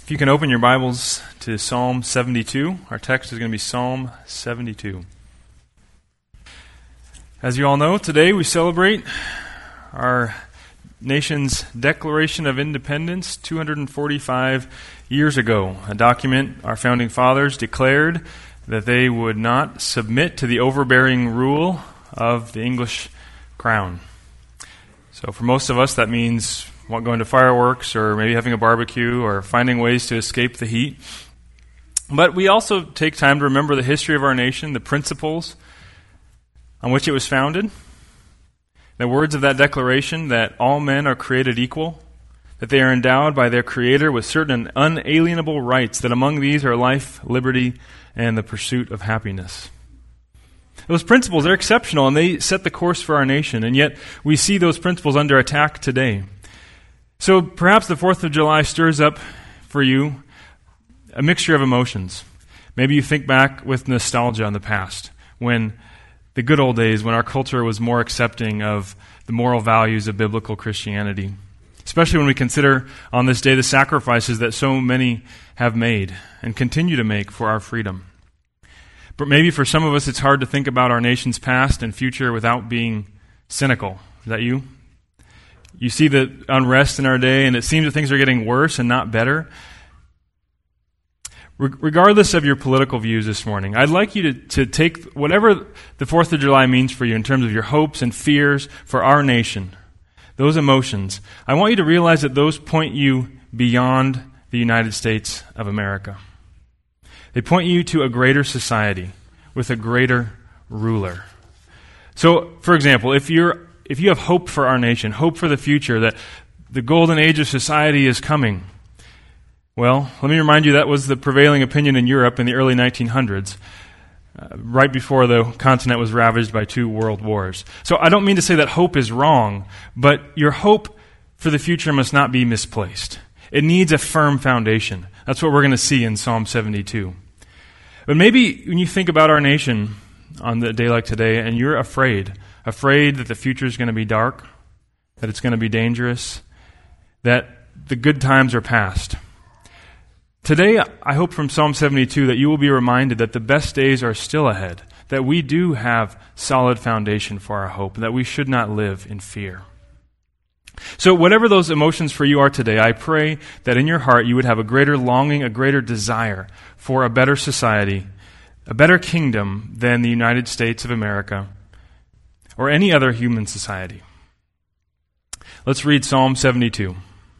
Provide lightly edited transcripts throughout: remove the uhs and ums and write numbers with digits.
If you can open your Bibles to Psalm 72, our text is going to be Psalm 72. As you all know, today we celebrate our nation's Declaration of Independence 245 years ago, a document our founding fathers declared that they would not submit to the overbearing rule of the English crown. So for most of us, that means going to fireworks or maybe having a barbecue or finding ways to escape the heat. But we also take time to remember the history of our nation, the principles on which it was founded, the words of that declaration that all men are created equal, that they are endowed by their Creator with certain unalienable rights, that among these are life, liberty, and the pursuit of happiness. Those principles are exceptional and they set the course for our nation, and yet we see those principles under attack today. So perhaps the 4th of July stirs up for you a mixture of emotions. Maybe you think back with nostalgia on the past, when the good old days, when our culture was more accepting of the moral values of biblical Christianity, especially when we consider on this day the sacrifices that so many have made and continue to make for our freedom. But maybe for some of us it's hard to think about our nation's past and future without being cynical. Is that you? You see the unrest in our day, and it seems that things are getting worse and not better. Regardless of your political views this morning, I'd like you to take whatever the 4th of July means for you in terms of your hopes and fears for our nation, those emotions. I want you to realize that those point you beyond the United States of America. They point you to a greater society with a greater ruler. So, for example, if you have hope for our nation, hope for the future, that the golden age of society is coming, well, let me remind you that was the prevailing opinion in Europe in the early 1900s, right before the continent was ravaged by 2 world wars. So I don't mean to say that hope is wrong, but your hope for the future must not be misplaced. It needs a firm foundation. That's what we're going to see in Psalm 72. But maybe when you think about our nation on a day like today, and you're afraid that the future is going to be dark, that it's going to be dangerous, that the good times are past. Today, I hope from Psalm 72 that you will be reminded that the best days are still ahead, that we do have solid foundation for our hope, and that we should not live in fear. So whatever those emotions for you are today, I pray that in your heart you would have a greater longing, a greater desire for a better society, a better kingdom than the United States of America, or any other human society. Let's read Psalm 72.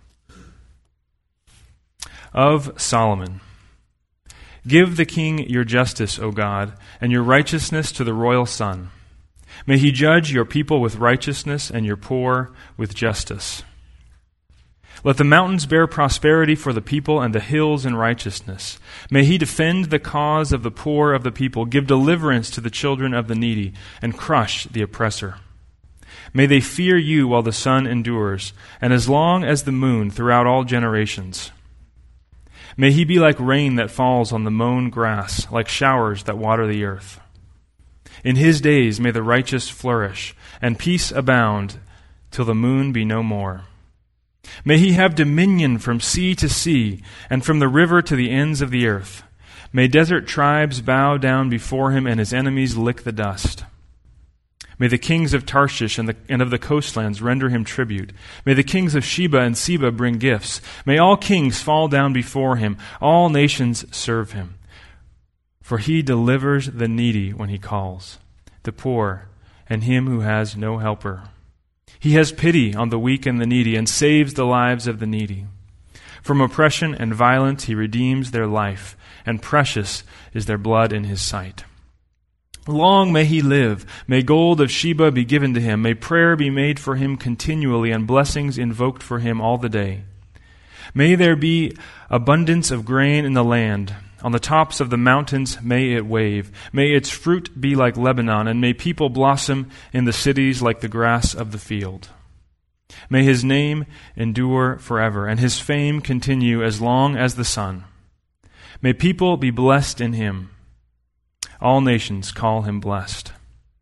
Of Solomon. Give the king your justice, O God, and your righteousness to the royal son. May he judge your people with righteousness and your poor with justice. Let the mountains bear prosperity for the people and the hills in righteousness. May he defend the cause of the poor of the people, give deliverance to the children of the needy, and crush the oppressor. May they fear you while the sun endures, and as long as the moon throughout all generations. May he be like rain that falls on the mown grass, like showers that water the earth. In his days may the righteous flourish, and peace abound till the moon be no more. May he have dominion from sea to sea, and from the river to the ends of the earth. May desert tribes bow down before him, and his enemies lick the dust. May the kings of Tarshish and of the coastlands render him tribute. May the kings of Sheba and Seba bring gifts. May all kings fall down before him. All nations serve him. For he delivers the needy when he calls, the poor, and him who has no helper. He has pity on the weak and the needy, and saves the lives of the needy. From oppression and violence he redeems their life, and precious is their blood in his sight. Long may he live. May gold of Sheba be given to him. May prayer be made for him continually, and blessings invoked for him all the day. May there be abundance of grain in the land. On the tops of the mountains may it wave. May its fruit be like Lebanon, and may people blossom in the cities like the grass of the field. May his name endure forever, and his fame continue as long as the sun. May people be blessed in him. All nations call him blessed.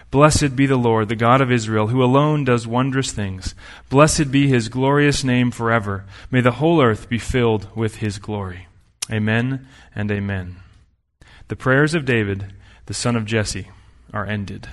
Blessed be the Lord, the God of Israel, who alone does wondrous things. Blessed be his glorious name forever. May the whole earth be filled with his glory. Amen and amen. The prayers of David, the son of Jesse, are ended.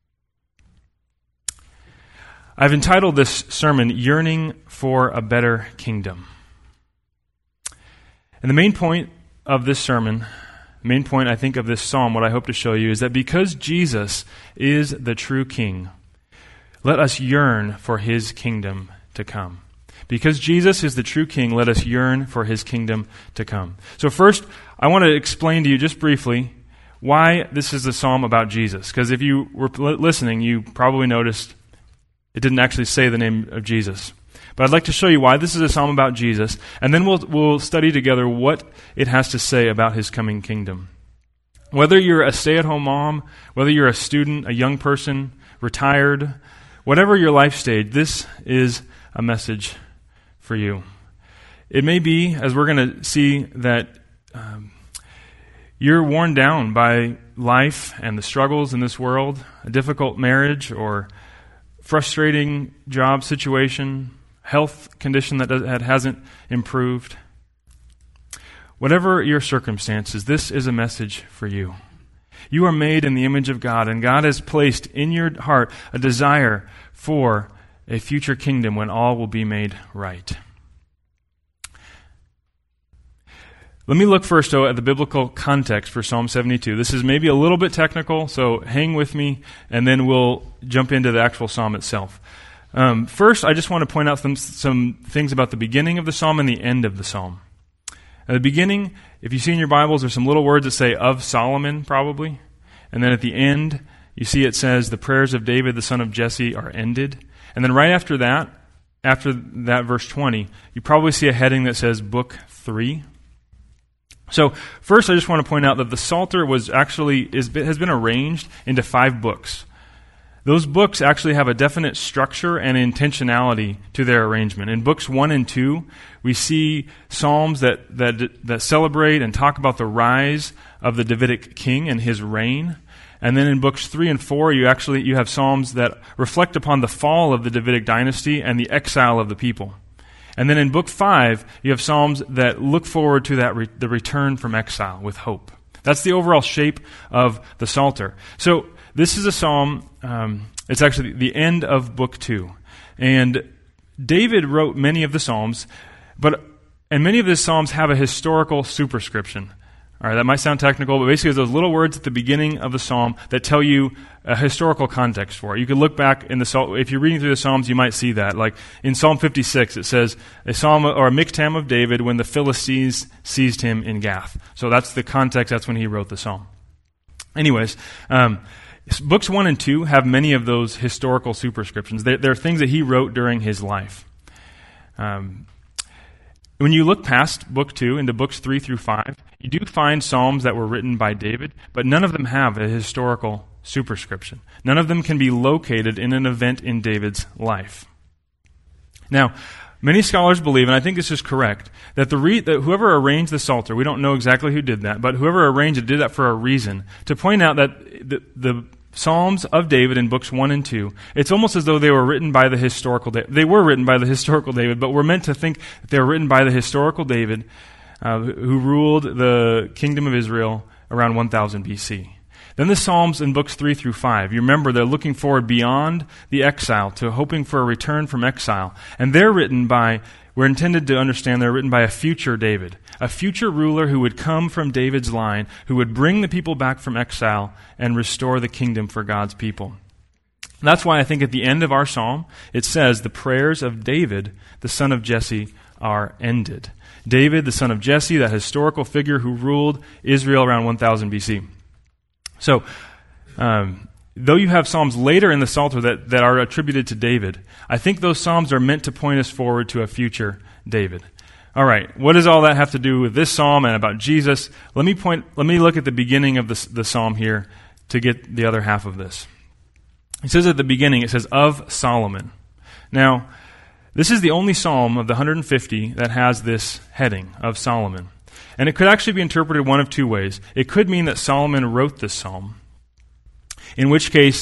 I've entitled this sermon, Yearning for a Better Kingdom. And the main point of this sermon, the main point, I think, of this psalm, what I hope to show you, is that because Jesus is the true King, let us yearn for his kingdom to come. Because Jesus is the true King, let us yearn for his kingdom to come. So first, I want to explain to you just briefly why this is a psalm about Jesus. Because if you were listening, you probably noticed it didn't actually say the name of Jesus. But I'd like to show you why this is a psalm about Jesus, and then we'll study together what it has to say about his coming kingdom. Whether you're a stay-at-home mom, whether you're a student, a young person, retired, whatever your life stage, this is a message for you. It may be, as we're going to see, that you're worn down by life and the struggles in this world, a difficult marriage or frustrating job situation, health condition that hasn't improved. Whatever your circumstances, this is a message for you. You are made in the image of God, and God has placed in your heart a desire for a future kingdom when all will be made right. Let me look first, though, at the biblical context for Psalm 72. This is maybe a little bit technical, so hang with me, and then we'll jump into the actual psalm itself. First, I just want to point out some things about the beginning of the psalm and the end of the psalm. At the beginning, if you see in your Bibles, there's some little words that say, of Solomon, probably. And then at the end, you see it says, the prayers of David, the son of Jesse, are ended. And then right after that, verse 20, you probably see a heading that says, Book 3. So first, I just want to point out that the Psalter has been arranged into 5 books. Those books actually have a definite structure and intentionality to their arrangement. In books 1 and 2, we see psalms that celebrate and talk about the rise of the Davidic king and his reign. And then in books 3 and 4, you have psalms that reflect upon the fall of the Davidic dynasty and the exile of the people. And then in book 5, you have psalms that look forward to the return from exile with hope. That's the overall shape of the Psalter. So this is a psalm, it's actually the end of book 2. And David wrote many of the psalms, and many of his psalms have a historical superscription. All right, that might sound technical, but basically it's those little words at the beginning of the psalm that tell you a historical context for it. You could look back in if you're reading through the Psalms, you might see that. Like in Psalm 56, it says, a psalm or a miktam of David when the Philistines seized him in Gath. So that's the context, that's when he wrote the psalm. Anyways, books 1 and 2 have many of those historical superscriptions. They're things that he wrote during his life. When you look past book 2 into books 3 through 5, you do find psalms that were written by David, but none of them have a historical superscription. None of them can be located in an event in David's life. Now, many scholars believe, and I think this is correct, that whoever arranged the Psalter, we don't know exactly who did that, but whoever arranged it did that for a reason, to point out that the Psalms of David in books 1 and 2, it's almost as though they were written by the historical David. They were written by the historical David, but we're meant to think that they were written by the historical David who ruled the kingdom of Israel around 1000 BC. Then the Psalms in books 3 through 5, you remember they're looking forward beyond the exile to hoping for a return from exile. And we're intended to understand they're written by a future David, a future ruler who would come from David's line, who would bring the people back from exile and restore the kingdom for God's people. That's why I think at the end of our psalm, it says, the prayers of David, the son of Jesse, are ended. David, the son of Jesse, that historical figure who ruled Israel around 1000 BC. So, though you have psalms later in the Psalter that are attributed to David, I think those psalms are meant to point us forward to a future David. All right, what does all that have to do with this psalm and about Jesus? Let me look at the beginning of the psalm here to get the other half of this. It says at the beginning, it says, of Solomon. Now, this is the only psalm of the 150 that has this heading, of Solomon. And it could actually be interpreted one of two ways. It could mean that Solomon wrote this psalm, in which case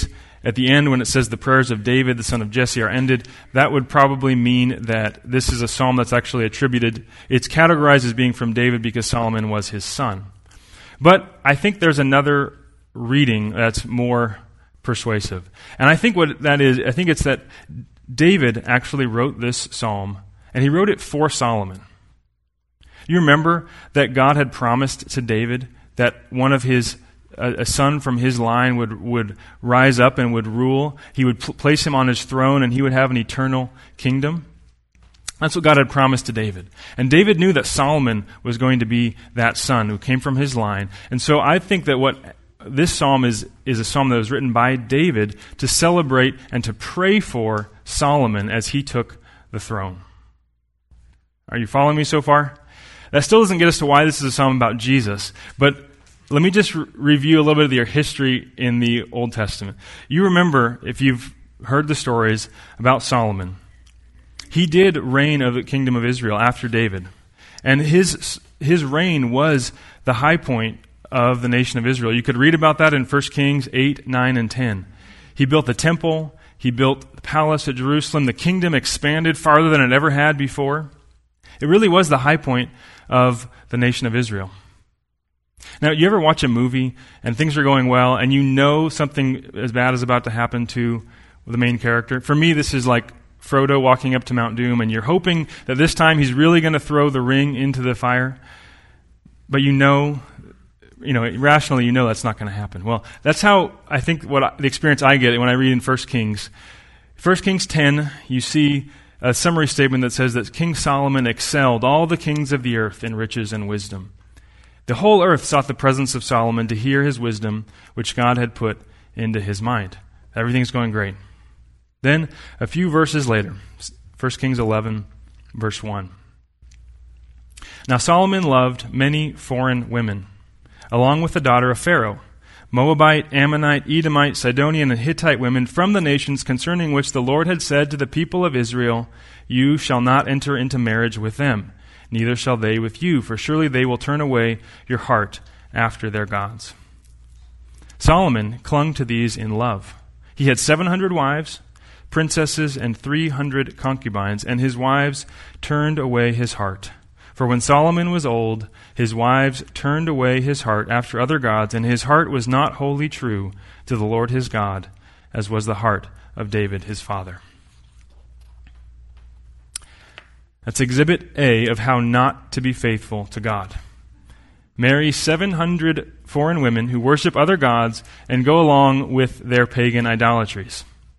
at the end when it says the prayers of David, the son of Jesse, are ended, that would probably mean that this is a psalm that's actually attributed. It's categorized as being from David because Solomon was his son. But I think there's another reading that's more persuasive. And I think what that is, I think it's that David actually wrote this psalm, and he wrote it for Solomon. You remember that God had promised to David that one of his a son from his line would rise up and would rule. He would place him on his throne, and he would have an eternal kingdom. That's what God had promised to David. And David knew that Solomon was going to be that son who came from his line. And so I think that what this psalm is a psalm that was written by David to celebrate and to pray for Solomon as he took the throne. Are you following me so far? That still doesn't get us to why this is a psalm about Jesus, but let me just review a little bit of your history in the Old Testament. You remember, if you've heard the stories about Solomon, he did reign of the kingdom of Israel after David. And his reign was the high point of the nation of Israel. You could read about that in 1 Kings 8, 9, and 10. He built the temple. He built the palace at Jerusalem. The kingdom expanded farther than it ever had before. It really was the high point of the nation of Israel. Now, you ever watch a movie and things are going well and you know something as bad is about to happen to the main character? For me, this is like Frodo walking up to Mount Doom, and you're hoping that this time he's really going to throw the ring into the fire, but rationally you know that's not going to happen. Well, that's how I think the experience I get when I read in 1 Kings. 1 Kings 10, you see a summary statement that says that King Solomon excelled all the kings of the earth in riches and wisdom. The whole earth sought the presence of Solomon to hear his wisdom, which God had put into his mind. Everything's going great. Then, a few verses later, 1 Kings 11, verse 1. Now Solomon loved many foreign women, along with the daughter of Pharaoh, Moabite, Ammonite, Edomite, Sidonian, and Hittite women from the nations concerning which the Lord had said to the people of Israel, "You shall not enter into marriage with them. Neither shall they with you, for surely they will turn away your heart after their gods." Solomon clung to these in love. He had 700 wives, princesses, and 300 concubines, and his wives turned away his heart. For when Solomon was old, his wives turned away his heart after other gods, and his heart was not wholly true to the Lord his God, as was the heart of David his father. That's exhibit A of how not to be faithful to God. Marry 700 foreign women who worship other gods and go along with their pagan idolatries.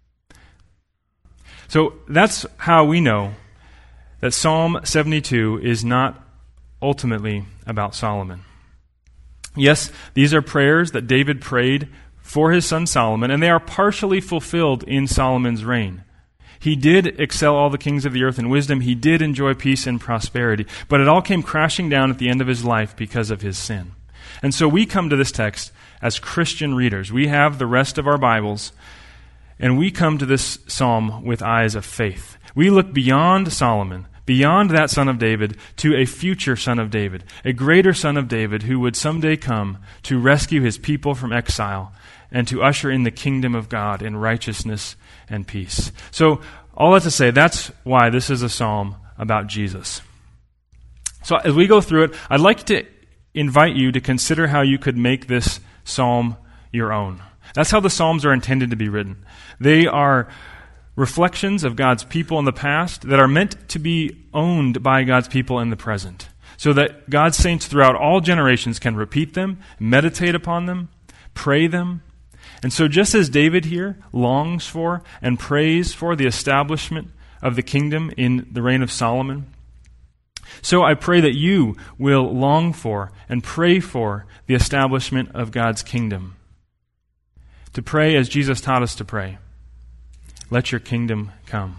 So that's how we know that Psalm 72 is not ultimately about Solomon. Yes, these are prayers that David prayed for his son Solomon, and they are partially fulfilled in Solomon's reign. He did excel all the kings of the earth in wisdom. He did enjoy peace and prosperity. But it all came crashing down at the end of his life because of his sin. And so we come to this text as Christian readers. We have the rest of our Bibles, and we come to this psalm with eyes of faith. We look beyond Solomon, beyond that son of David, to a future son of David, a greater son of David who would someday come to rescue his people from exile and to usher in the kingdom of God in righteousness and peace. So, all that to say, that's why this is a psalm about Jesus. So, as we go through it, I'd like to invite you to consider how you could make this psalm your own. That's how the psalms are intended to be written. They are reflections of God's people in the past that are meant to be owned by God's people in the present, so that God's saints throughout all generations can repeat them, meditate upon them, pray them. And so just as David here longs for and prays for the establishment of the kingdom in the reign of Solomon, so I pray that you will long for and pray for the establishment of God's kingdom. To pray as Jesus taught us to pray. Let your kingdom come.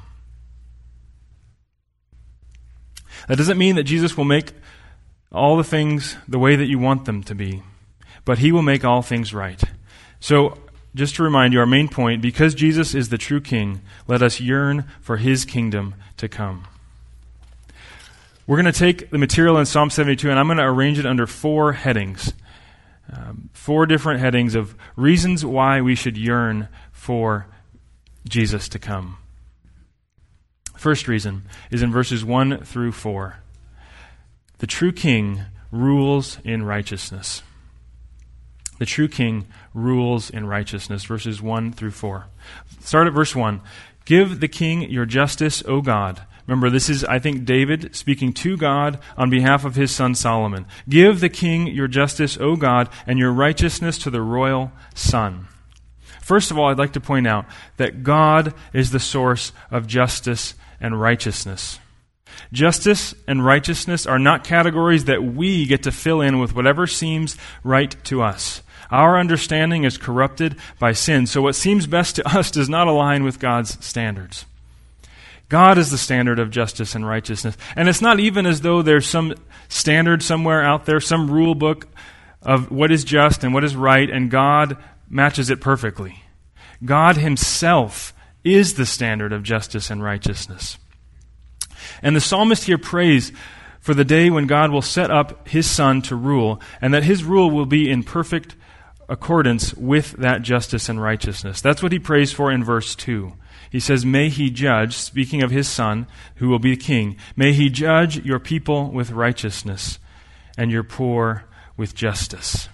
That doesn't mean that Jesus will make all the things the way that you want them to be, but he will make all things right. So, just to remind you, our main point, because Jesus is the true King, let us yearn for his kingdom to come. We're going to take the material in Psalm 72, and I'm going to arrange it under 4 headings. 4 different headings of reasons why we should yearn for Jesus to come. First reason is in verses 1 through 4. The true king rules in righteousness. The true king rules in righteousness, verses 1 through 4. Start at verse 1. Give the king your justice, O God. Remember, this is, I think, David speaking to God on behalf of his son Solomon. Give the king your justice, O God, and your righteousness to the royal son. First of all, I'd like to point out that God is the source of justice and righteousness. Justice and righteousness are not categories that we get to fill in with whatever seems right to us. Our understanding is corrupted by sin, so what seems best to us does not align with God's standards. God is the standard of justice and righteousness. And it's not even as though there's some standard somewhere out there, some rule book of what is just and what is right, and God matches it perfectly. God himself is the standard of justice and righteousness. And the psalmist here prays for the day when God will set up his son to rule, and that his rule will be in perfect accordance with that justice and righteousness. That's what he prays for in verse 2. He says, may he judge, speaking of his son, who will be king, may he judge your people with righteousness and your poor with justice.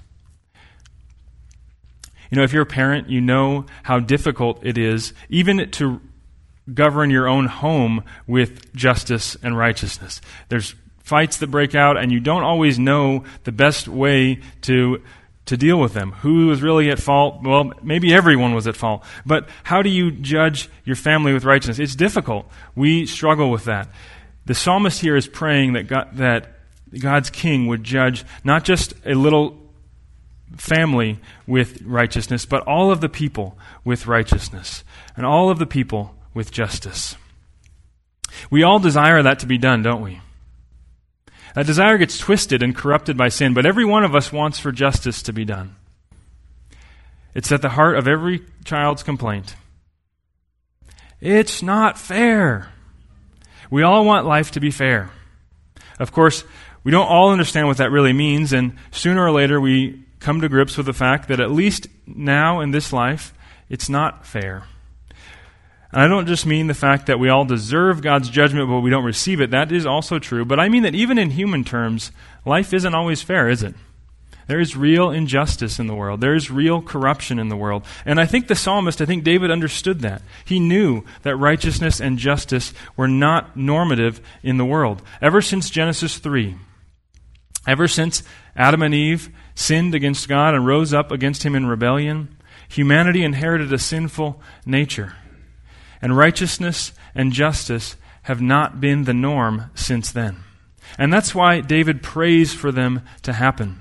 You know, if you're a parent, you know how difficult it is even to govern your own home with justice and righteousness. There's fights that break out, and you don't always know the best way to deal with them. Who is really at fault? Well, maybe everyone was at fault. But how do you judge your family with righteousness? It's difficult. We struggle with that. The psalmist here is praying that God's king would judge not just a little family with righteousness, but all of the people with righteousness, and all of the people with justice. We all desire that to be done, don't we? That desire gets twisted and corrupted by sin, but every one of us wants for justice to be done. It's at the heart of every child's complaint. It's not fair. We all want life to be fair. Of course, we don't all understand what that really means, and sooner or later we come to grips with the fact that at least now in this life, it's not fair. And I don't just mean the fact that we all deserve God's judgment, but we don't receive it. That is also true. But I mean that even in human terms, life isn't always fair, is it? There is real injustice in the world. There is real corruption in the world. And I think David understood that. He knew that righteousness and justice were not normative in the world. Ever since Genesis 3, ever since Adam and Eve sinned against God and rose up against him in rebellion, humanity inherited a sinful nature. And righteousness and justice have not been the norm since then. And that's why David prays for them to happen.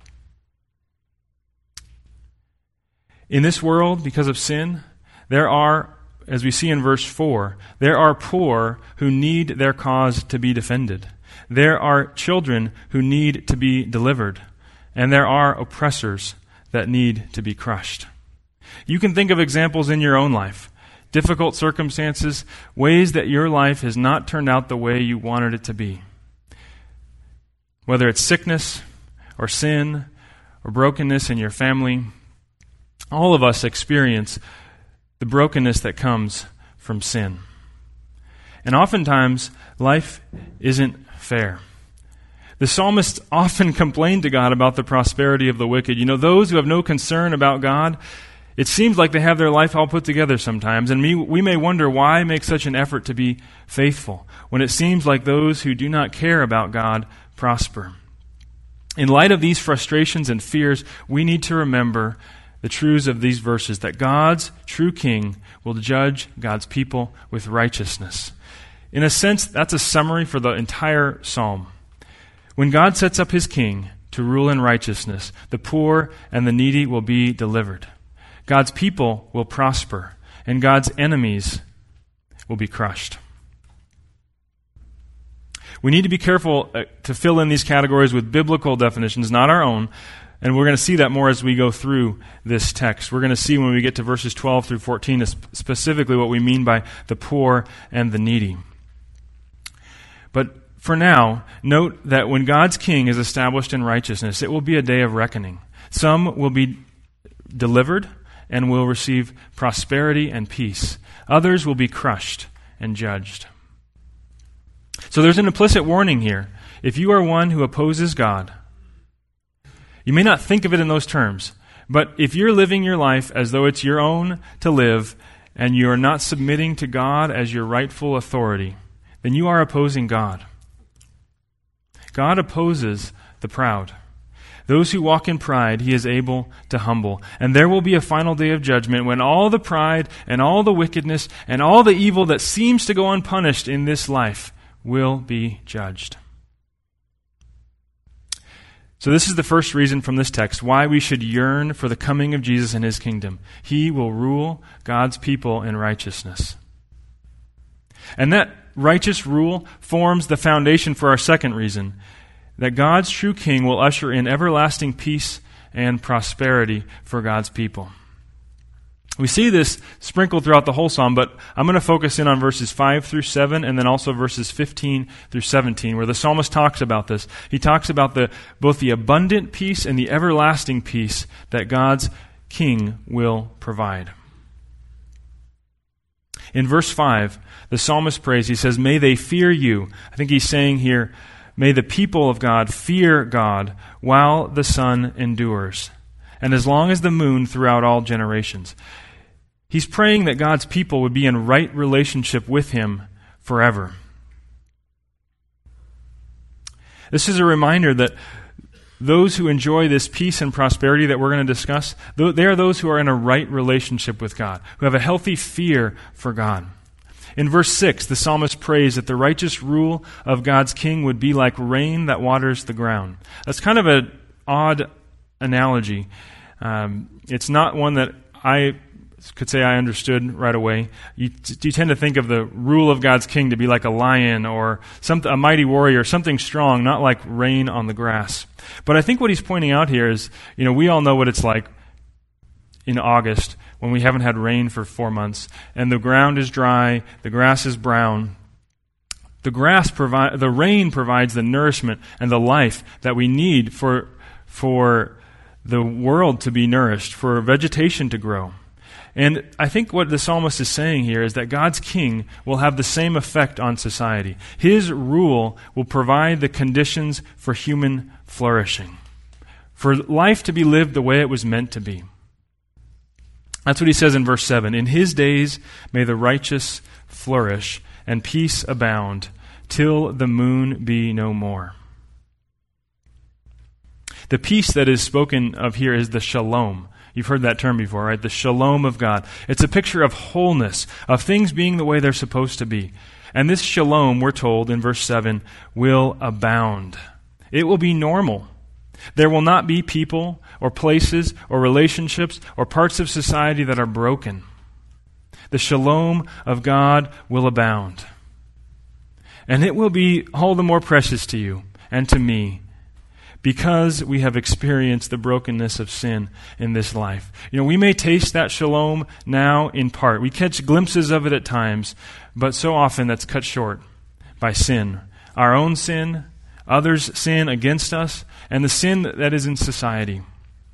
In this world, because of sin, there are, as we see in verse 4, there are poor who need their cause to be defended. There are children who need to be delivered. And there are oppressors that need to be crushed. You can think of examples in your own life. Difficult circumstances, ways that your life has not turned out the way you wanted it to be. Whether it's sickness or sin or brokenness in your family, all of us experience the brokenness that comes from sin. And oftentimes, life isn't fair. The psalmist often complained to God about the prosperity of the wicked. You know, those who have no concern about God, it seems like they have their life all put together sometimes, and we may wonder why make such an effort to be faithful when it seems like those who do not care about God prosper. In light of these frustrations and fears, we need to remember the truths of these verses, that God's true king will judge God's people with righteousness. In a sense, that's a summary for the entire psalm. When God sets up his king to rule in righteousness, the poor and the needy will be delivered. God's people will prosper, and God's enemies will be crushed. We need to be careful to fill in these categories with biblical definitions, not our own, and we're going to see that more as we go through this text. We're going to see when we get to verses 12 through 14 specifically what we mean by the poor and the needy. But for now, note that when God's king is established in righteousness, it will be a day of reckoning. Some will be delivered, and will receive prosperity and peace. Others will be crushed and judged. So there's an implicit warning here. If you are one who opposes God, you may not think of it in those terms, but if you're living your life as though it's your own to live, and you are not submitting to God as your rightful authority, then you are opposing God. God opposes the proud. Those who walk in pride, He is able to humble. And there will be a final day of judgment when all the pride and all the wickedness and all the evil that seems to go unpunished in this life will be judged. So this is the first reason from this text why we should yearn for the coming of Jesus and His kingdom. He will rule God's people in righteousness. And that righteous rule forms the foundation for our second reason, that God's true King will usher in everlasting peace and prosperity for God's people. We see this sprinkled throughout the whole psalm, but I'm going to focus in on verses 5 through 7 and then also verses 15 through 17, where the psalmist talks about this. He talks about both the abundant peace and the everlasting peace that God's King will provide. In verse 5, the psalmist prays, he says, "May they fear you." I think he's saying here, may the people of God fear God while the sun endures, and as long as the moon throughout all generations. He's praying that God's people would be in right relationship with Him forever. This is a reminder that those who enjoy this peace and prosperity that we're going to discuss, they are those who are in a right relationship with God, who have a healthy fear for God. In verse 6, the psalmist prays that the righteous rule of God's King would be like rain that waters the ground. That's kind of an odd analogy. It's not one that I could say I understood right away. You tend to think of the rule of God's King to be like a lion or a mighty warrior, something strong, not like rain on the grass. But I think what he's pointing out here is, we all know what it's like in August when we haven't had rain for 4 months and the ground is dry, the grass is brown. The rain provides the nourishment and the life that we need for the world to be nourished, for vegetation to grow. And I think what the psalmist is saying here is that God's King will have the same effect on society. His rule will provide the conditions for human flourishing, for life to be lived the way it was meant to be. That's what he says in verse 7. "In His days may the righteous flourish and peace abound till the moon be no more." The peace that is spoken of here is the shalom. You've heard that term before, right? The shalom of God. It's a picture of wholeness, of things being the way they're supposed to be. And this shalom, we're told in verse 7, will abound. It will be normal. There will not be people or places or relationships or parts of society that are broken. The shalom of God will abound. And it will be all the more precious to you and to me because we have experienced the brokenness of sin in this life. We may taste that shalom now in part. We catch glimpses of it at times, but so often that's cut short by sin. Our own sin, others' sin against us, and the sin that is in society.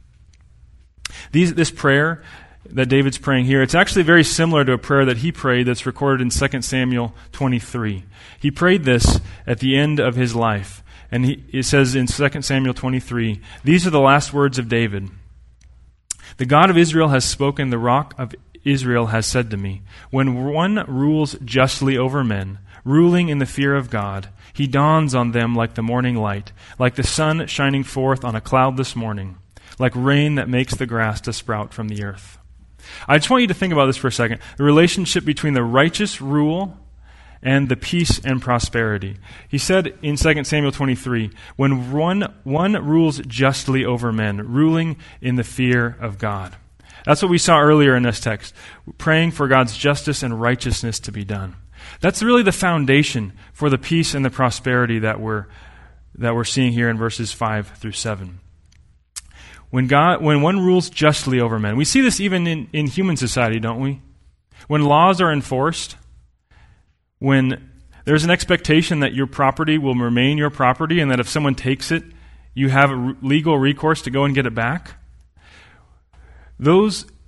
This prayer that David's praying here, it's actually very similar to a prayer that he prayed that's recorded in 2 Samuel 23. He prayed this at the end of his life. And it says in 2 Samuel 23, "These are the last words of David. The God of Israel has spoken, the rock of Israel has said to me, when one rules justly over men, ruling in the fear of God, he dawns on them like the morning light, like the sun shining forth on a cloudless morning, like rain that makes the grass to sprout from the earth." I just want you to think about this for a second. The relationship between the righteous rule and the peace and prosperity. He said in 2 Samuel 23, when one rules justly over men, ruling in the fear of God. That's what we saw earlier in this text, praying for God's justice and righteousness to be done. That's really the foundation for the peace and the prosperity that we're seeing here in verses 5 through 7. When one rules justly over men, we see this even in human society, don't we? When laws are enforced, when there's an expectation that your property will remain your property and that if someone takes it, you have a legal recourse to go and get it back.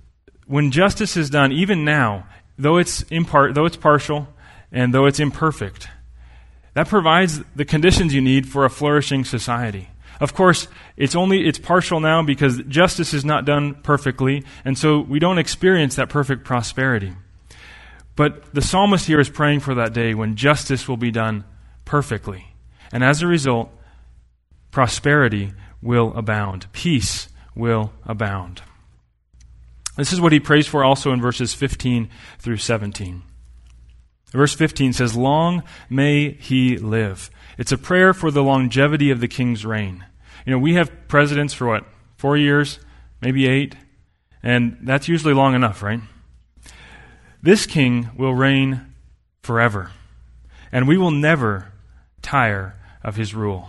when justice is done, even now, though it's partial, and though it's imperfect, that provides the conditions you need for a flourishing society. Of course, it's partial now because justice is not done perfectly, and so we don't experience that perfect prosperity. But the psalmist here is praying for that day when justice will be done perfectly. And as a result, prosperity will abound. Peace will abound. This is what he prays for also in verses 15 through 17. Verse 15 says, "Long may he live." It's a prayer for the longevity of the king's reign. We have presidents for 4 years, maybe 8, and that's usually long enough, right? This king will reign forever, and we will never tire of his rule.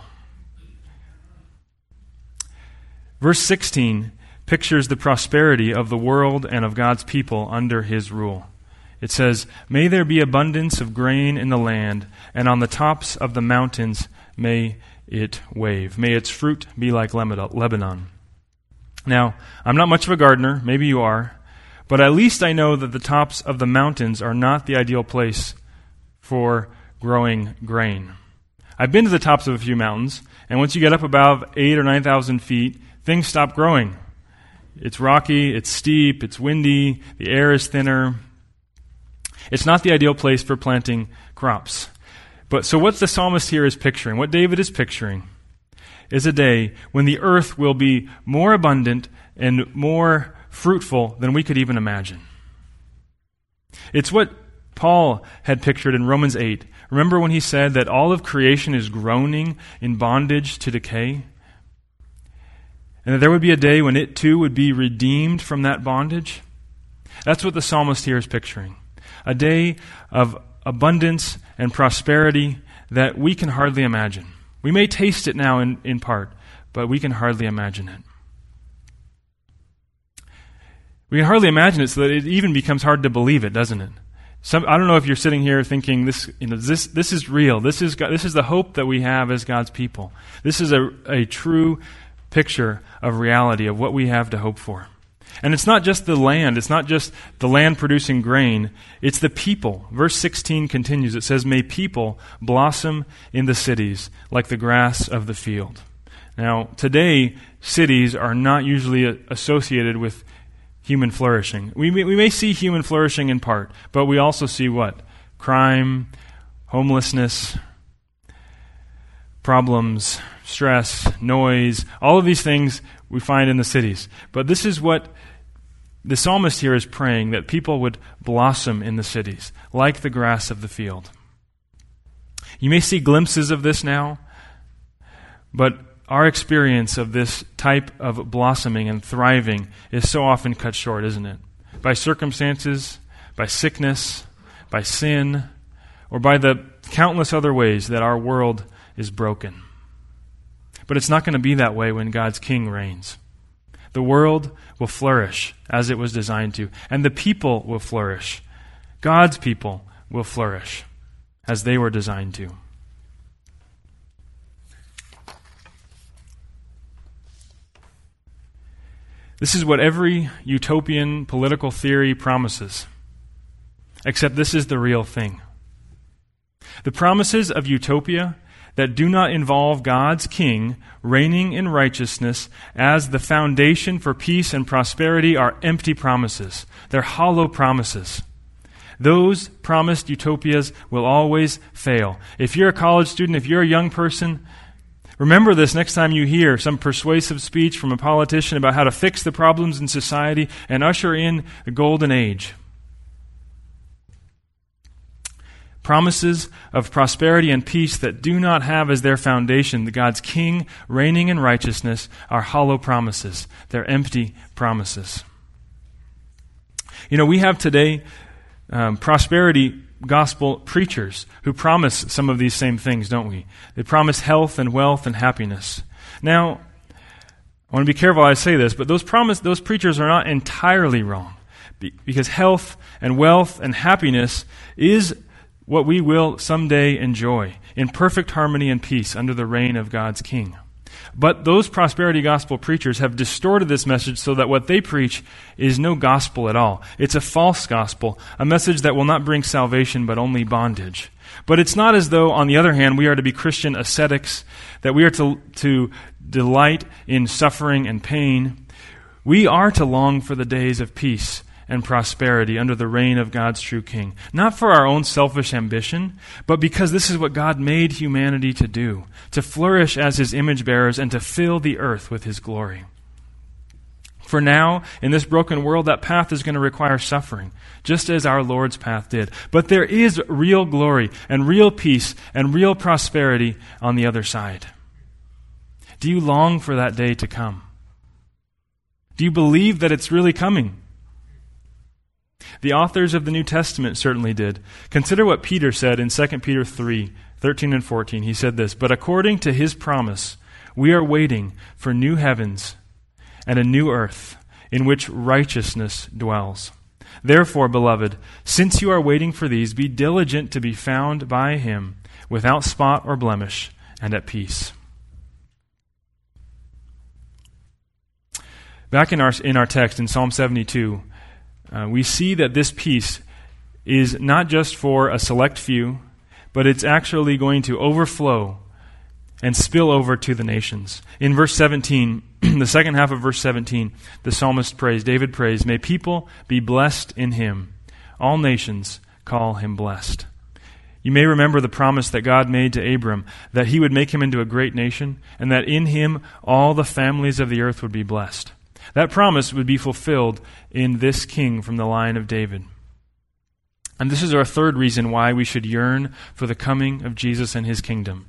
Verse 16 pictures the prosperity of the world and of God's people under his rule. It says, "May there be abundance of grain in the land, and on the tops of the mountains may it wave. May its fruit be like Lebanon." Now, I'm not much of a gardener, maybe you are, but at least I know that the tops of the mountains are not the ideal place for growing grain. I've been to the tops of a few mountains, and once you get up above 8,000 or 9,000 feet, things stop growing. It's rocky, it's steep, it's windy, the air is thinner. It's not the ideal place for planting crops. So what the psalmist here is picturing, what David is picturing, is a day when the earth will be more abundant and more fruitful than we could even imagine. It's what Paul had pictured in Romans 8. Remember when he said that all of creation is groaning in bondage to decay? And that there would be a day when it too would be redeemed from that bondage? That's what the psalmist here is picturing. A day of abundance and prosperity that we can hardly imagine. We may taste it now in part, but we can hardly imagine it. We can hardly imagine it so that it even becomes hard to believe it, doesn't it? I don't know if you're sitting here thinking this is real. This is the hope that we have as God's people. This is a true picture of reality of what we have to hope for. And it's not just the land. It's not just the land producing grain. It's the people. Verse 16 continues. It says, "May people blossom in the cities like the grass of the field." Now, today, cities are not usually associated with human flourishing. We may see human flourishing in part, but we also see what? Crime, homelessness, problems, stress, noise, all of these things we find in the cities. But this is what the psalmist here is praying, that people would blossom in the cities, like the grass of the field. You may see glimpses of this now, but our experience of this type of blossoming and thriving is so often cut short, isn't it? By circumstances, by sickness, by sin, or by the countless other ways that our world is broken. But it's not going to be that way when God's King reigns. The world will flourish as it was designed to, and the people will flourish. God's people will flourish as they were designed to. This is what every utopian political theory promises, except this is the real thing. The promises of utopia that do not involve God's King reigning in righteousness as the foundation for peace and prosperity are empty promises. They're hollow promises. Those promised utopias will always fail. If you're a college student, if you're a young person, remember this next time you hear some persuasive speech from a politician about how to fix the problems in society and usher in the golden age. Promises of prosperity and peace that do not have as their foundation the God's King reigning in righteousness are hollow promises. They're empty promises. We have today prosperity gospel preachers who promise some of these same things, don't we? They promise health and wealth and happiness. Now, I want to be careful how I say this, but those preachers are not entirely wrong, because health and wealth and happiness is what we will someday enjoy in perfect harmony and peace under the reign of God's King. But those prosperity gospel preachers have distorted this message so that what they preach is no gospel at all. It's a false gospel, a message that will not bring salvation but only bondage. But it's not as though, on the other hand, we are to be Christian ascetics, that we are to delight in suffering and pain. We are to long for the days of peace and prosperity under the reign of God's true King. Not for our own selfish ambition, but because this is what God made humanity to do, to flourish as His image bearers and to fill the earth with His glory. For now, in this broken world, that path is going to require suffering, just as our Lord's path did. But there is real glory and real peace and real prosperity on the other side. Do you long for that day to come? Do you believe that it's really coming? The authors of the New Testament certainly did. Consider what Peter said in 2 Peter 3:13 and 14. He said this, "But according to His promise, we are waiting for new heavens and a new earth in which righteousness dwells. Therefore, beloved, since you are waiting for these, be diligent to be found by Him without spot or blemish and at peace." Back in our text in Psalm 72, we see that this peace is not just for a select few, but it's actually going to overflow and spill over to the nations. In verse 17, the second half of verse 17, the psalmist prays, David prays, "May people be blessed in Him. All nations call Him blessed." You may remember the promise that God made to Abram, that He would make him into a great nation, and that in him all the families of the earth would be blessed. That promise would be fulfilled in this king from the line of David. And this is our third reason why we should yearn for the coming of Jesus and His kingdom.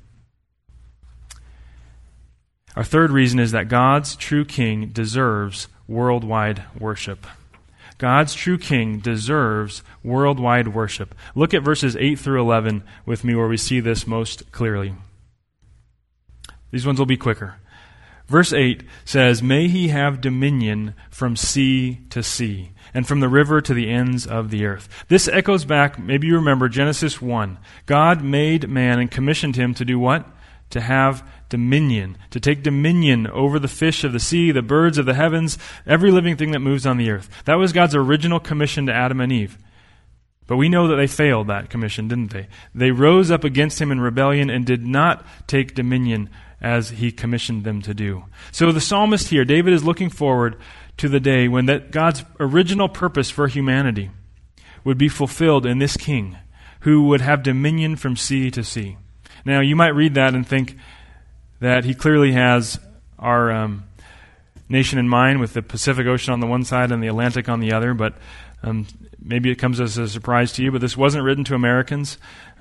Our third reason is that God's true king deserves worldwide worship. God's true king deserves worldwide worship. Look at verses 8 through 11 with me where we see this most clearly. These ones will be quicker. Verse 8 says, "May He have dominion from sea to sea, and from the river to the ends of the earth." This echoes back, maybe you remember, Genesis 1. God made man and commissioned him to do what? To have dominion, to take dominion over the fish of the sea, the birds of the heavens, every living thing that moves on the earth. That was God's original commission to Adam and Eve. But we know that they failed that commission, didn't they? They rose up against Him in rebellion and did not take dominion as He commissioned them to do. So the psalmist here, David, is looking forward to the day when that God's original purpose for humanity would be fulfilled in this king who would have dominion from sea to sea. Now, you might read that and think that He clearly has our nation in mind with the Pacific Ocean on the one side and the Atlantic on the other, but maybe it comes as a surprise to you, but this wasn't written to Americans.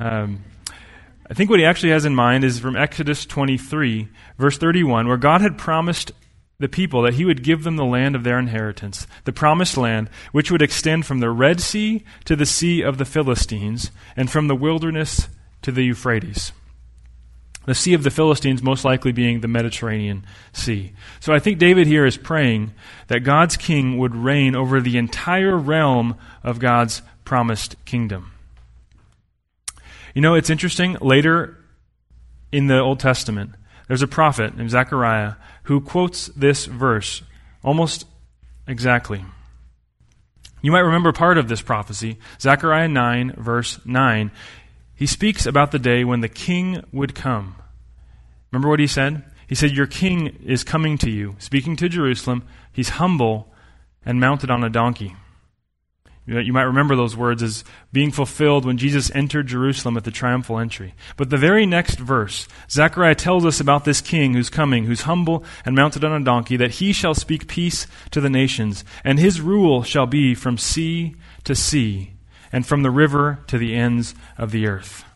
I think what he actually has in mind is from Exodus 23, verse 31, where God had promised the people that He would give them the land of their inheritance, the promised land, which would extend from the Red Sea to the Sea of the Philistines, and from the wilderness to the Euphrates. The Sea of the Philistines most likely being the Mediterranean Sea. So I think David here is praying that God's king would reign over the entire realm of God's promised kingdom. You know, it's interesting. Later in the Old Testament, there's a prophet named Zechariah who quotes this verse almost exactly. You might remember part of this prophecy. Zechariah 9, verse 9. He speaks about the day when the king would come. Remember what he said? He said, "Your king is coming to you," speaking to Jerusalem. He's humble and mounted on a donkey. You might remember those words as being fulfilled when Jesus entered Jerusalem at the triumphal entry. But the very next verse, Zechariah tells us about this king who's coming, who's humble and mounted on a donkey, that he shall speak peace to the nations, and his rule shall be from sea to sea, and from the river to the ends of the earth.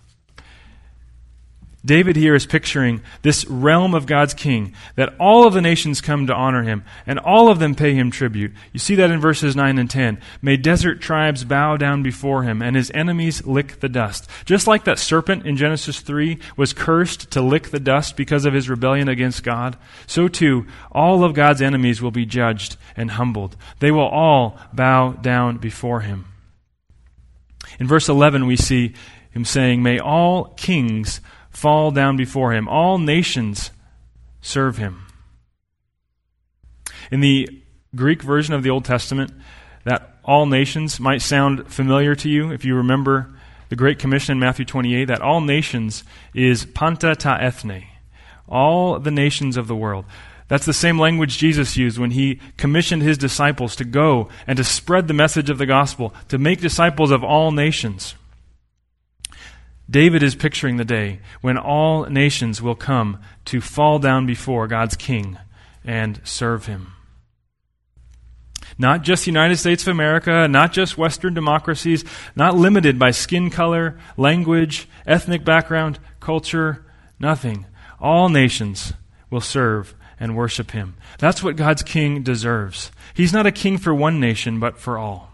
David here is picturing this realm of God's king, that all of the nations come to honor Him, and all of them pay Him tribute. You see that in verses 9 and 10. "May desert tribes bow down before Him, and His enemies lick the dust." Just like that serpent in Genesis 3 was cursed to lick the dust because of his rebellion against God, so too all of God's enemies will be judged and humbled. They will all bow down before Him. In verse 11 we see Him saying, "May all kings fall down before Him, all nations serve him. In the Greek version of the Old Testament, that all nations might sound familiar to you if you remember the Great Commission in Matthew 28, that all nations is panta ta ethne, all the nations of the world. That's the same language Jesus used when he commissioned his disciples to go and to spread the message of the gospel, to make disciples of all nations. David is picturing the day when all nations will come to fall down before God's King and serve him. Not just the United States of America, not just Western democracies, not limited by skin color, language, ethnic background, culture, nothing. All nations will serve and worship him. That's what God's King deserves. He's not a king for one nation, but for all.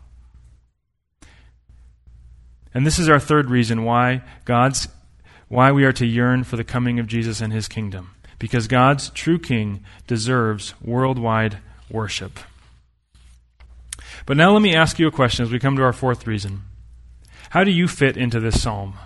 And this is our third reason why we are to yearn for the coming of Jesus and his kingdom. Because God's true king deserves worldwide worship. But now let me ask you a question as we come to our fourth reason. How do you fit into this psalm?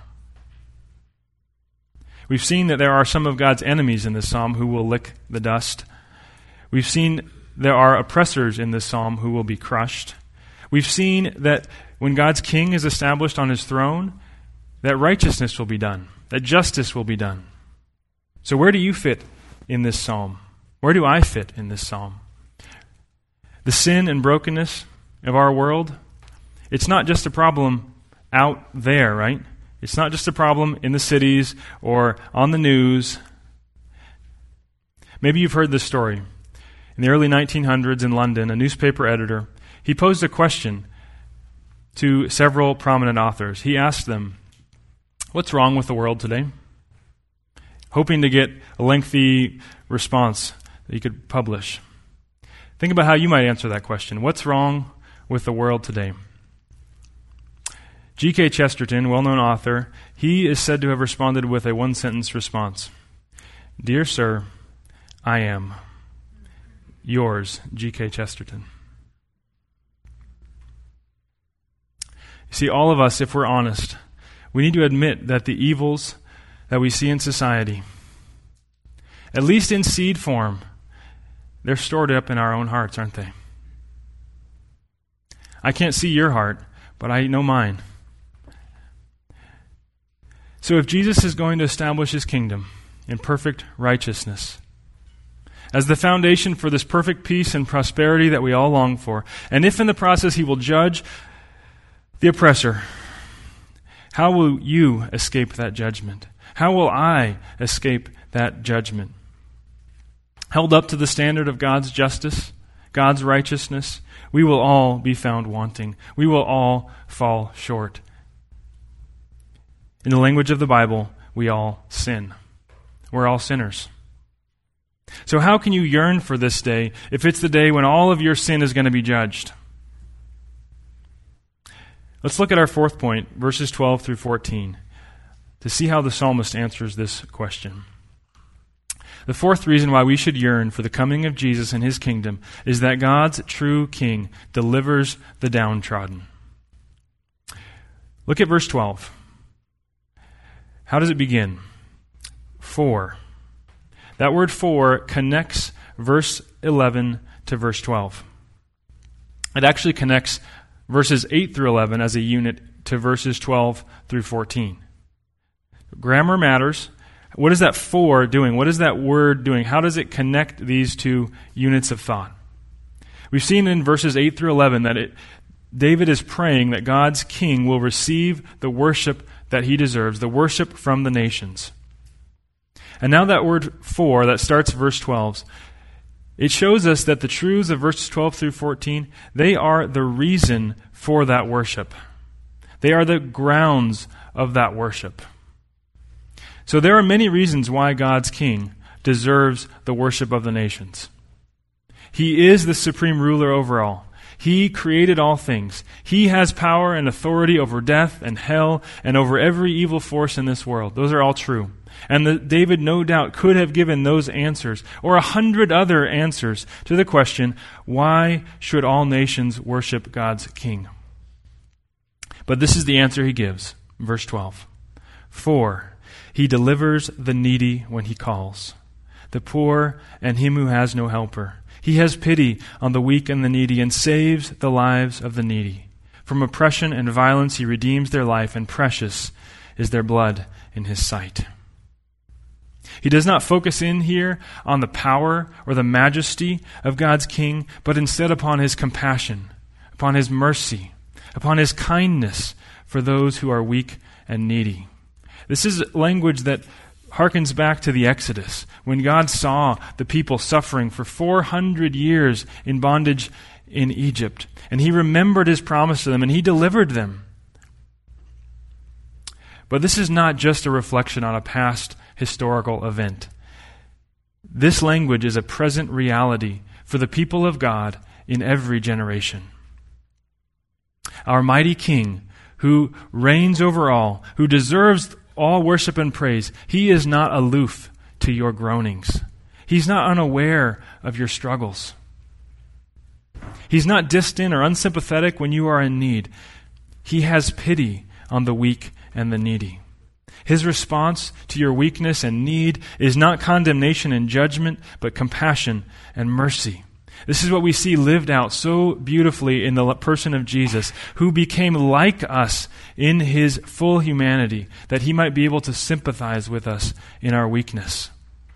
We've seen that there are some of God's enemies in this psalm who will lick the dust. We've seen there are oppressors in this psalm who will be crushed. We've seen that when God's king is established on his throne, that righteousness will be done, that justice will be done. So where do you fit in this psalm? Where do I fit in this psalm? The sin and brokenness of our world, it's not just a problem out there, right? It's not just a problem in the cities or on the news. Maybe you've heard this story. In the early 1900s in London, a newspaper editor, he posed a question to several prominent authors. He asked them, "What's wrong with the world today?" Hoping to get a lengthy response that he could publish. Think about how you might answer that question. What's wrong with the world today? G.K. Chesterton, well-known author, he is said to have responded with a one-sentence response. "Dear sir, I am yours, G.K. Chesterton." You see, all of us, if we're honest, we need to admit that the evils that we see in society, at least in seed form, they're stored up in our own hearts, aren't they? I can't see your heart, but I know mine. So if Jesus is going to establish his kingdom in perfect righteousness, as the foundation for this perfect peace and prosperity that we all long for, and if in the process he will judge the oppressor, how will you escape that judgment? How will I escape that judgment? Held up to the standard of God's justice, God's righteousness, we will all be found wanting. We will all fall short. In the language of the Bible, we all sin. We're all sinners. So how can you yearn for this day if it's the day when all of your sin is going to be judged? Let's look at our fourth point, verses 12 through 14, to see how the psalmist answers this question. The fourth reason why we should yearn for the coming of Jesus and his kingdom is that God's true king delivers the downtrodden. Look at verse 12. How does it begin? For. That word for connects verse 11 to verse 12. It actually connects verses 8 through 11 as a unit to verses 12 through 14. Grammar matters. What is that for doing? What is that word doing? How does it connect these two units of thought? We've seen in verses 8 through 11 that David is praying that God's king will receive the worship that he deserves, the worship from the nations. And now that word for that starts verse 12, it shows us that the truths of verses 12 through 14, they are the reason for that worship. They are the grounds of that worship. So there are many reasons why God's king deserves the worship of the nations. He is the supreme ruler over all. He created all things. He has power and authority over death and hell and over every evil force in this world. Those are all true. And David no doubt could have given those answers or 100 other answers to the question, why should all nations worship God's king? But this is the answer he gives. Verse 12. For he delivers the needy when he calls. the poor, and him who has no helper. He has pity on the weak and the needy and saves the lives of the needy. From oppression and violence he redeems their life, and precious is their blood in his sight. He does not focus in here on the power or the majesty of God's king, but instead upon his compassion, upon his mercy, upon his kindness for those who are weak and needy. This is language that harkens back to the Exodus, when God saw the people suffering for 400 years in bondage in Egypt, and he remembered his promise to them, and he delivered them. But this is not just a reflection on a past historical event. This language is a present reality for the people of God in every generation. Our mighty King, who reigns over all, who deserves all worship and praise, he is not aloof to your groanings. He's not unaware of your struggles. He's not distant or unsympathetic when you are in need. He has pity on the weak and the needy. His response to your weakness and need is not condemnation and judgment, but compassion and mercy. This is what we see lived out so beautifully in the person of Jesus, who became like us in his full humanity, that he might be able to sympathize with us in our weakness.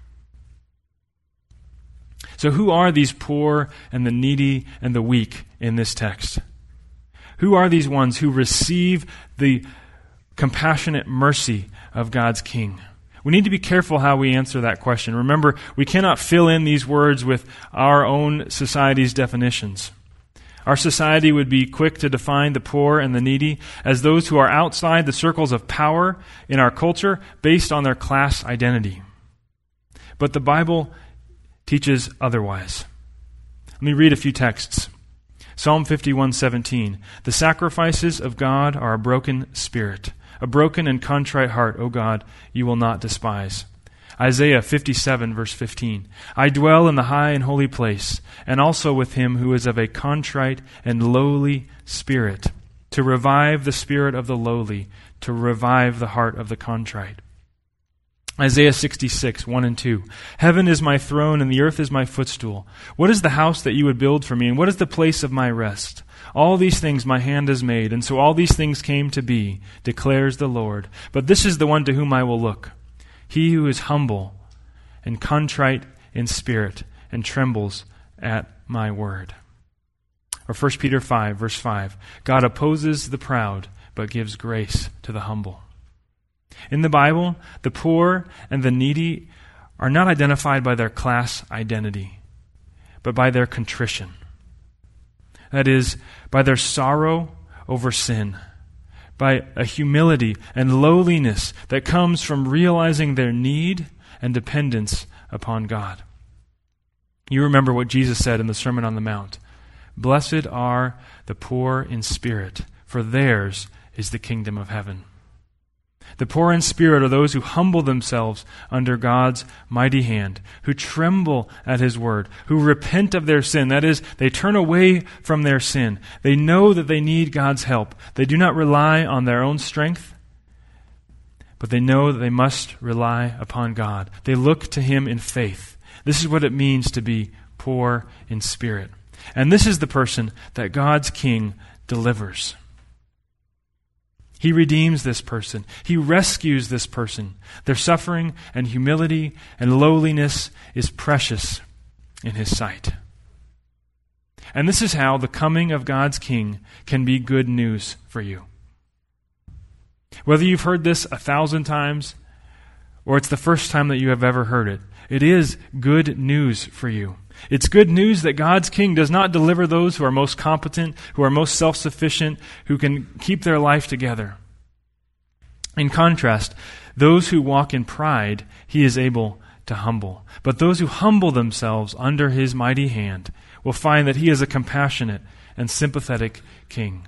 So who are these poor and the needy and the weak in this text? Who are these ones who receive the compassionate mercy of God's King? We need to be careful how we answer that question. Remember, we cannot fill in these words with our own society's definitions. Our society would be quick to define the poor and the needy as those who are outside the circles of power in our culture based on their class identity. But the Bible teaches otherwise. Let me read a few texts. Psalm 51:17. The sacrifices of God are a broken spirit. A broken and contrite heart, O God, you will not despise. Isaiah 57, verse 15. I dwell in the high and holy place, and also with him who is of a contrite and lowly spirit, to revive the spirit of the lowly, to revive the heart of the contrite. Isaiah 66, 1 and 2. Heaven is my throne, and the earth is my footstool. What is the house that you would build for me, and what is the place of my rest? All these things my hand has made, and so all these things came to be, declares the Lord. But this is the one to whom I will look, he who is humble and contrite in spirit, and trembles at my word. Or 1 Peter 5, verse 5. God opposes the proud, but gives grace to the humble. In the Bible, the poor and the needy are not identified by their class identity, but by their contrition. That is, by their sorrow over sin, by a humility and lowliness that comes from realizing their need and dependence upon God. You remember what Jesus said in the Sermon on the Mount. Blessed are the poor in spirit, for theirs is the kingdom of heaven. The poor in spirit are those who humble themselves under God's mighty hand, who tremble at his word, who repent of their sin. That is, they turn away from their sin. They know that they need God's help. They do not rely on their own strength, but they know that they must rely upon God. They look to him in faith. This is what it means to be poor in spirit. And this is the person that God's King delivers. He redeems this person. He rescues this person. Their suffering and humility and lowliness is precious in his sight. And this is how the coming of God's King can be good news for you. Whether you've heard this 1,000 times or it's the first time that you have ever heard it, it is good news for you. It's good news that God's King does not deliver those who are most competent, who are most self-sufficient, who can keep their life together. In contrast, those who walk in pride, he is able to humble. But those who humble themselves under his mighty hand will find that he is a compassionate and sympathetic King.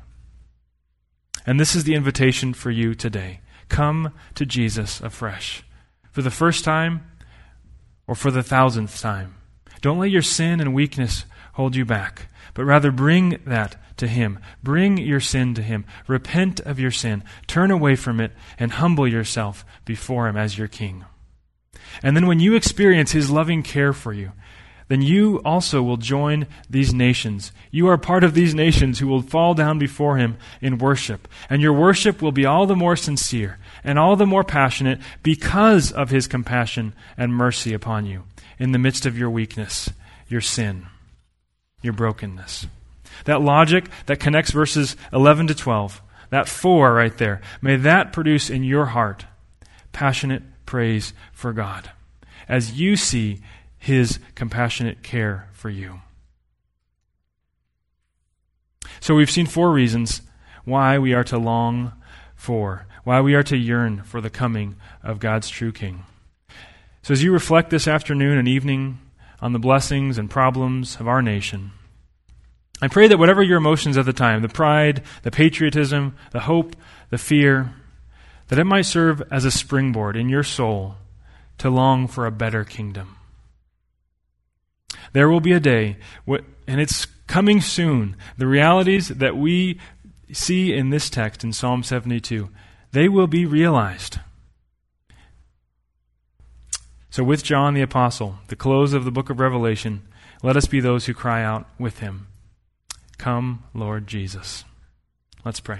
And this is the invitation for you today. Come to Jesus afresh. For the first time or for the 1,000th time. Don't let your sin and weakness hold you back, but rather bring that to him. Bring your sin to him. Repent of your sin. Turn away from it and humble yourself before him as your King. And then when you experience His loving care for you, then you also will join these nations. You are part of these nations who will fall down before Him in worship. And your worship will be all the more sincere and all the more passionate because of His compassion and mercy upon you in the midst of your weakness, your sin, your brokenness. That logic that connects verses 11 to 12, that 4 right there, may that produce in your heart passionate praise for God as you see His compassionate care for you. So we've seen 4 reasons why we are to long for, why we are to yearn for the coming of God's true King. So as you reflect this afternoon and evening on the blessings and problems of our nation, I pray that whatever your emotions at the time, the pride, the patriotism, the hope, the fear, that it might serve as a springboard in your soul to long for a better kingdom. There will be a day, and it's coming soon, the realities that we see in this text in Psalm 72, they will be realized. So with John the Apostle, the close of the book of Revelation, let us be those who cry out with him, "Come, Lord Jesus." Let's pray.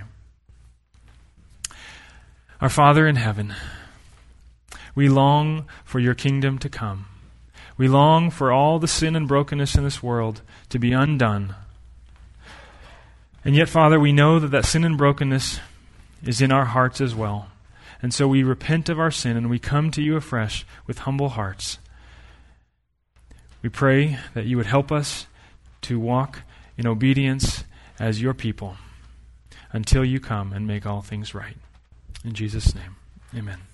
Our Father in heaven, we long for your kingdom to come. We long for all the sin and brokenness in this world to be undone. And yet, Father, we know that sin and brokenness is in our hearts as well. And so we repent of our sin and we come to you afresh with humble hearts. We pray that you would help us to walk in obedience as your people until you come and make all things right. In Jesus' name, amen.